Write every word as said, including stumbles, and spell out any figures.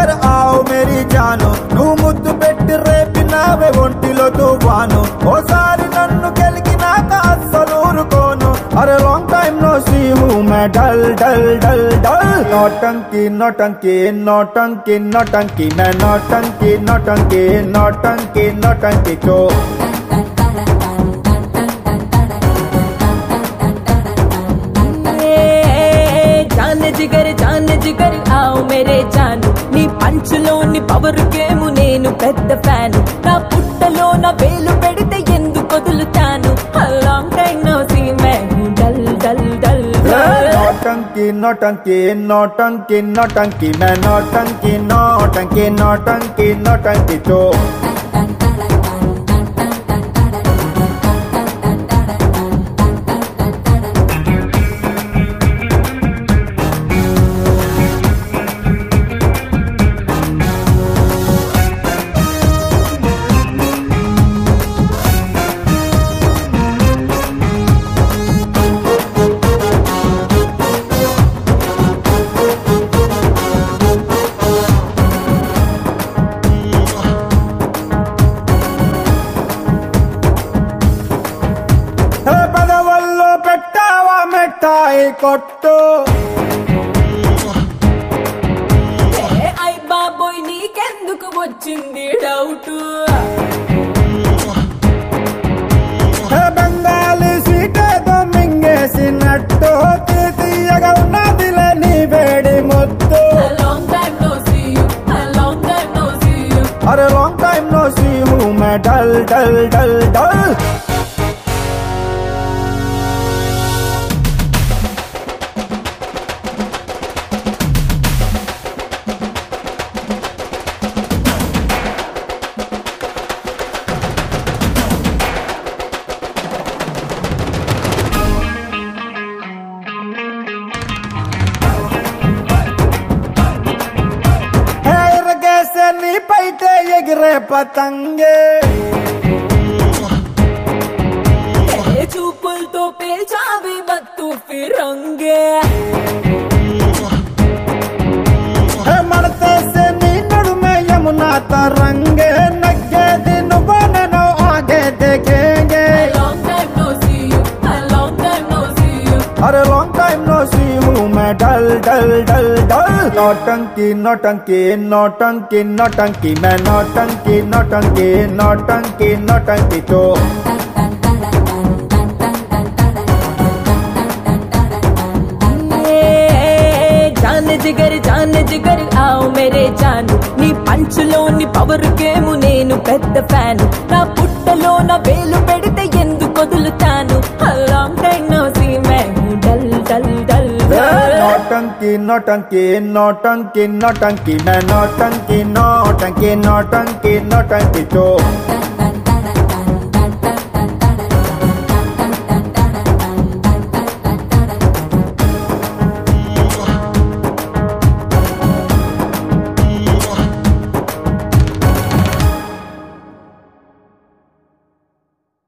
జిగర్ ఆవు మేరీ జాను నువ్వు ముద్దు పెట్టి రేపినావే ఒంటిలో తుఫాను ఓసారి నన్ను గెలికినాక అస్సలు ఊరుకోను అరే లాంగ్ టైమ్ నో సీ హూ మే డల్ డల్ డల్ డల్ నోటంకి నోటంకి నోటంకి నోటంకి మే నోటంకి నోటంకి నోటంకి నోటంకి చో జిగర్ జాన్ జిగర్ ఆవు మేరే జాను నీ పంచులోని పవర్ గేము నేను పెద్ద ఫ్యాను నా పుట్టలో నా వేలు పెడితే ఎందుకు వదులుతాను లాంగ్ టైం నో సీ మే డల్ డల్ డల్ నోటంకి నోటంకి నోటంకి నోటంకి మే నోటంకి నోటంకి నోటంకి నోటంకి చో పదవల్లో పెట్టావా మిఠాయి కొట్టు అయ్ బాబోయ్ నీకెందుకు వచ్చింది డౌట్ బెంగాలీ సీటేదో మింగేసినట్టు తీయగా ఉన్నదిలే నీ వేడి ముద్దు long time no see you long time no see you అరే లాంగ్ టైమ్ నో సీ హూ మే డల్ డల్ డల్ డల్ నీ పైతే ఎగిరే పతంగే చూపులతో పేల్చావి మత్తు ఫిరంగే మడతేసే నీ నడుమే యమునా తరంగే నగ్గేది నువ్వు నేను ఆగే దేఖేంగే long time no see you long time no see you అరే లాంగ్ టైమ్ నో సీ హూ మే డల్ డల్ డల్ డల్ నోటంకి నోటంకి నోటంకి నోటంకి మే నోటంకి నోటంకి నోటంకి నోటంకి చో జాన్ జిగర్ జాన్ జిగర్ ఆవు మేరే జాను నీ పంచులోని పవర్ గేము నేను పెద్ద ఫ్యాను నా పుట్టలో నా వేలు పెడితే ఎందుకు వదులుతాను లాంగ్ టైం నో సీ మే డల్ డల్ డల్ నోటంకి నోటంకి నోటంకి నోటంకి మే నోటంకి నోటంకి నోటంకి నోటంకి చో